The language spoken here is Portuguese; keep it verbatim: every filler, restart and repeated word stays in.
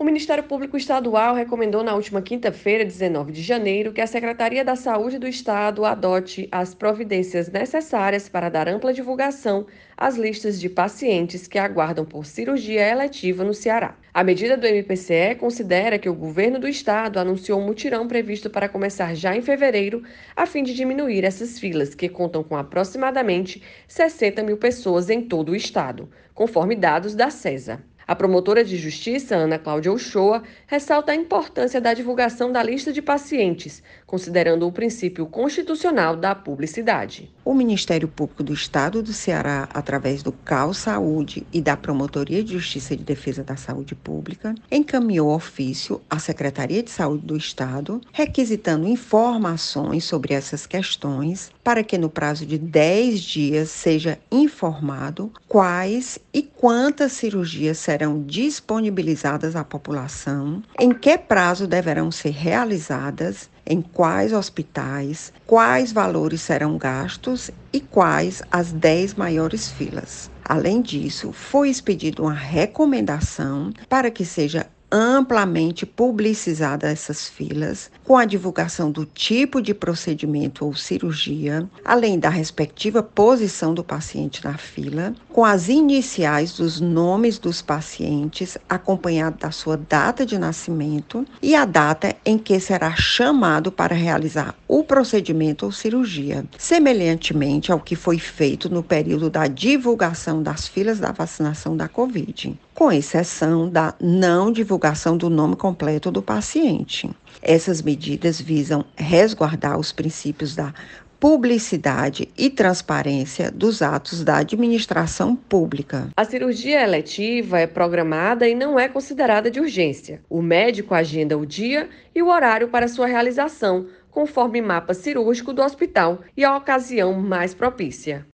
Ministério Público Estadual recomendou na última quinta-feira, dezenove de janeiro, que a Secretaria da Saúde do Estado adote as providências necessárias para dar ampla divulgação às listas de pacientes que aguardam por cirurgia eletiva no Ceará. A medida do M P C E considera que o governo do estado anunciou um mutirão previsto para começar já em fevereiro, a fim de diminuir essas filas, que contam com aproximadamente sessenta mil pessoas em todo o estado, conforme dados da CESA. A promotora de justiça, Ana Cláudia Uchoa, ressalta a importância da divulgação da lista de pacientes, considerando o princípio constitucional da publicidade. O Ministério Público do Estado do Ceará, através do C A U Saúde e da Promotoria de Justiça de Defesa da Saúde Pública, encaminhou ofício à Secretaria de Saúde do Estado, requisitando informações sobre essas questões, para que no prazo de dez dias seja informado quais e quantas cirurgias serão disponibilizadas à população, em que prazo deverão ser realizadas, em quais hospitais, quais valores serão gastos e quais as dez maiores filas. Além disso, foi expedida uma recomendação para que seja amplamente publicizada essas filas, com a divulgação do tipo de procedimento ou cirurgia, além da respectiva posição do paciente na fila, com as iniciais dos nomes dos pacientes, acompanhado da sua data de nascimento e a data em que será chamado para realizar o procedimento ou cirurgia, semelhantemente ao que foi feito no período da divulgação das filas da vacinação da Covid, com exceção da não divulgação do nome completo do paciente. Essas medidas visam resguardar os princípios da publicidade e transparência dos atos da administração pública. A cirurgia eletiva é programada e não é considerada de urgência. O médico agenda o dia e o horário para sua realização, conforme mapa cirúrgico do hospital e a ocasião mais propícia.